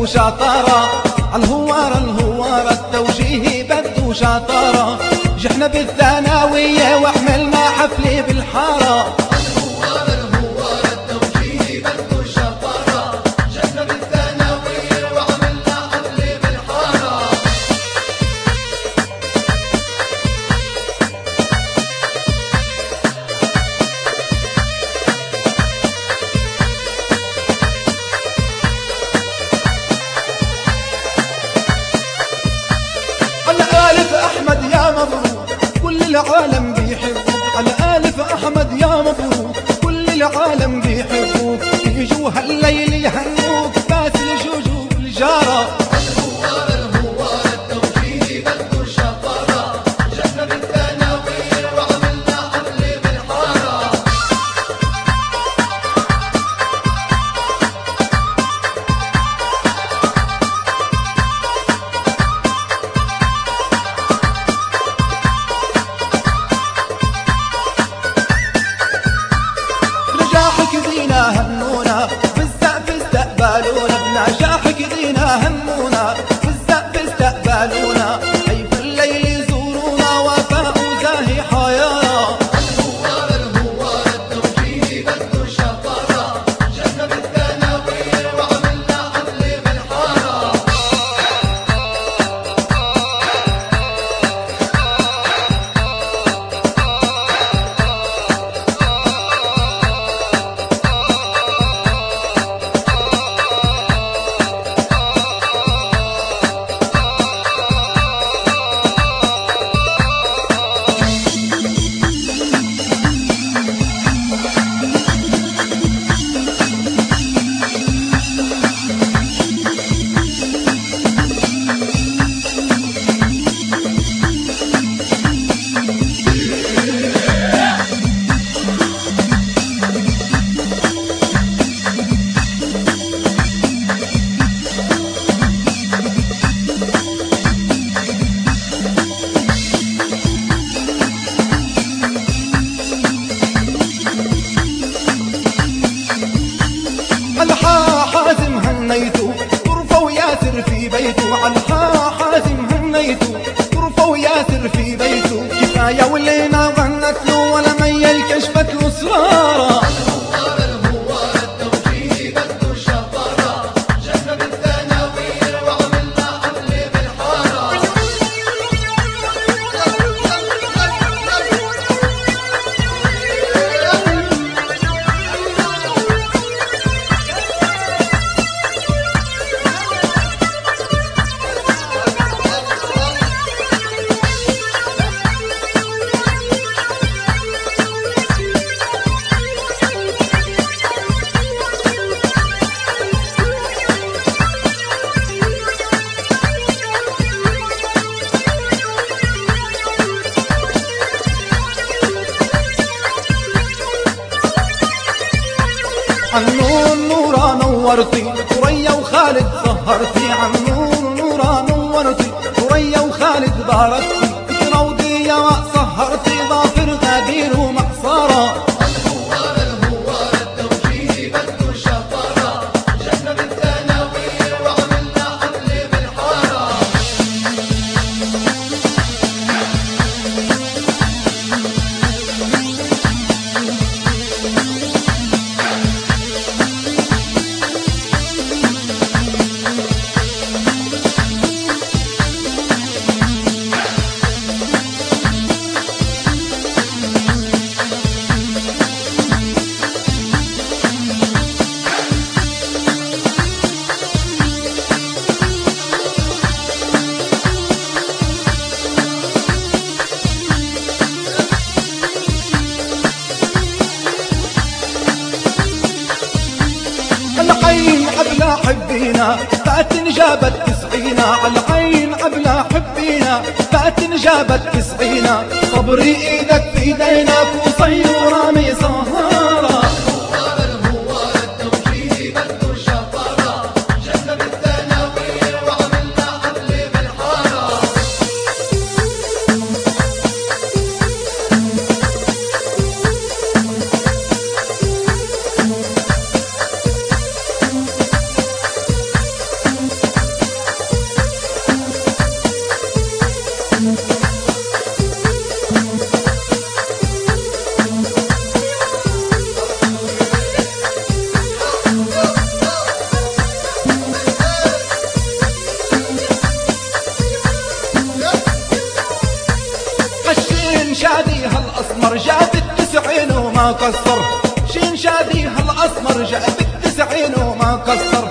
بدو شطارة، الهوار التوجيهي بدو شطارة. جحنا بالثانوية وعملنا حفلة بالحارة. الهوار التوجيهي بدو شطارة، جحنا بالثانوية وعملنا حفلة بالحارة. الآلف أحمد يا مبروك كل العالم بيحبوك، الآلف أحمد يا مبروك كل العالم بيحبوك. يجوا هالليل يهنوك بس الجوجو الجارة. الهوار التوجيهي بدو شطارة، جحنا بالثانوية وعملنا حفلة بالحارة. بنجاحك زينا هنونا بالسقف استقبلونا، بنجاحك زينا هنونا بالسقف استقبلونا. حي في الليل يزورونا وفاء وزاهي حيانا. الهوار التوجيهي بدو شطارة، جحنا بالثانوية وعملنا حفلة بالحارة. الحا حازم هنيتو غرفة وياسر في بيته، الحا حازم هنيتو غرفة وياسر في بيته. كفاية ولينا غنت له ولا ميل كشفت له اسراره. الهوار التوجيهي بدو شطارة، جحنا بالثانوية وعملنا حفلة بالحارة. عنون نورا نورتي ثريا وخالد سهرتي، عنون نورا نورتي ثريا وخالد باركتي. تراودي يا سهرتي ظافر غدير ومعصارة. الهوار التوجيهي بدو شطارة، جحنا بالثانوية وعملنا حفلة بالحارة. العين عبلا حبينا فاتن جابت تسعينا، العين عبلا حبينا فاتن جابت تسعينا. صبري ايدك في ايدينا قصي ورامي سهارة. الهوار التوجيهي بدو شطارة، جحنا بالثانوية وعملنا حفلة بالحارة. ما قصر، شين شادي هالاسمر جاء بالتسعين وما قصر.